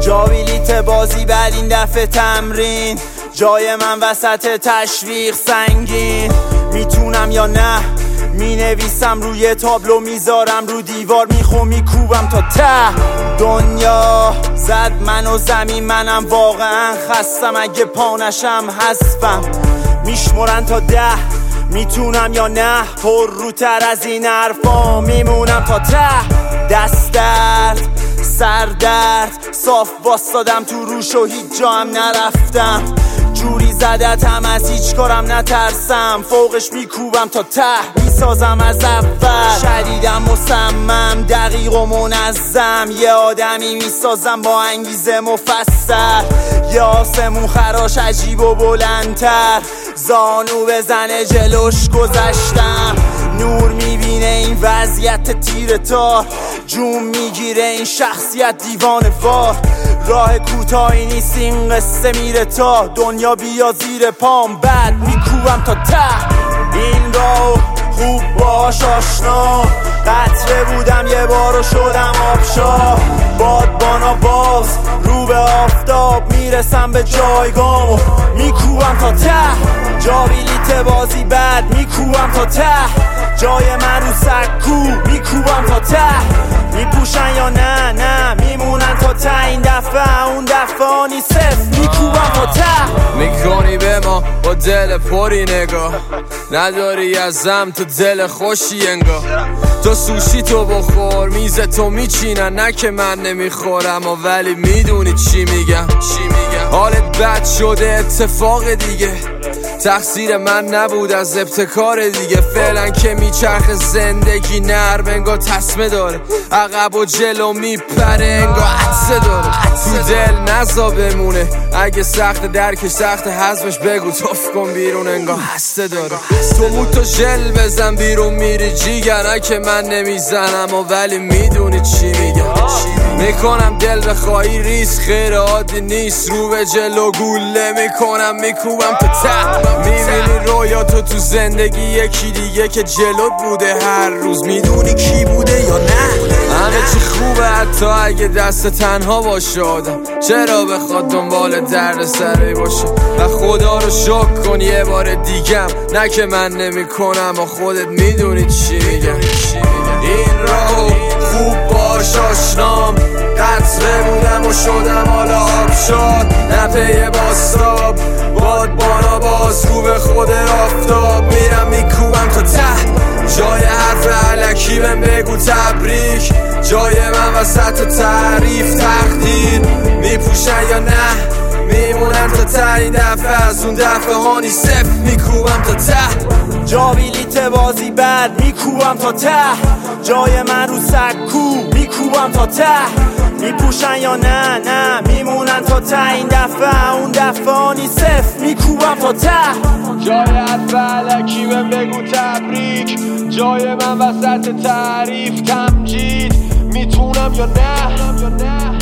جاویلیت بازی بعد این دفعه تمرین، جای من وسط تشویق سنگین. میتونم یا نه، مینویسم روی تابلو، میذارم رو دیوار، میخوام میکوبم تا ته. دنیا زد منو زمین، منم واقعا خستم، اگه پانشم حذفم. میشمرن تا 10، میتونم یا نه، پر روتر از این حرفا میمونم تا ته. دست درد سر درد صاف باستادم تو روش و هیچ جا هم نرفتم. جوری زدتم از هیچ کارم نترسم، فوقش میکوبم تا ته، میسازم از اول. شدیدم مصمم، دقیق و منظم، یه آدمی میسازم با انگیزه مفصل. یه آسمون خراش عجیب و بلندتر، زانو بزنه جلوش گذشتم. نور میبینه این وضعیت تیر تار، جون میگیره این شخصیت دیوانه وار. راه کوتاهی نیست این قصه، میره تا دنیا بیا زیر پام، بعد میکوبم تا ته. این راه خوب باش آشنا، قطره بودم یه بار و شدم آبشار. بادبانا باز رو به آفتاب، میرسم به جایگاه و میکوبم تا ته. جاویلیت بازی بعد میکوبم تا ته، جای من رو سکو میکوبم تا ته. میپوشن یا نه نه، میمونن تا ته. این دفعه اون دفعه آنی صفر، میکوبم تا ته. میکنی به ما با دل پری نگاه، نداری ازم تو دل خوشی انگار. تو سوشی تو بخور، میز تو میچینن، نه که من نمیخورم و ولی میدونی چی میگم. حالت بد شده اتفاق دیگه، تقصیر من نبود از ابتکار دیگه. فعلا که میچرخ زندگی نرم انگار تسمه داره، عقب و جلو میپره انگار عطسه داره. تو دل نزا بمونه، اگه سخت درکش سخت حزمش بگو توف کن بیرون انگار هسته داره. تو موتو ژل بزن بیرون میری جیگر، نه که من نمیزنم و ولی میدونی چی میگم. میکنم دل بخوایی ریس خیر عادی نیست، رو به جلو گوله میکنم میکوبم تا ته. میبینی رویاتو تو زندگی یکی دیگه که جلوت بوده هر روز، میدونی کی بوده یا نه. همه چی خوبه حتی اگه دست تنها باشه آدم، چرا بخواد دنبال درد سری باشه. و خدا رو شکر کن یه بار دیگم، نه که من نمی کنم و خودت میدونی چی میگم. این راهو خوب باش آشنام، قطره بودم و شدم حالا آبشار. نپه باستاب بادبانا باز رو به خود آفتاب، میرم میکوبم تا ته. جای حرف علکی بهم بگو تبریک، جای من وسط تعریف تقدیر. میپوشن یا نه، میمونن تا ته. این دفعه از اون دفعه هانی صفر، میکوبم تا ته. جاویلیت بازی بعد میکوبم تا ته، جای من رو سکو میکوبم تا ته. میپوشن یا نه نه، میمونن تا ته. این دفعه اون دفعه آنی صفر، میکوبم تا ته. جای حرف علکی بهم بگو تبریک، جای من وسط تعریف تمجید. میتونم یا نه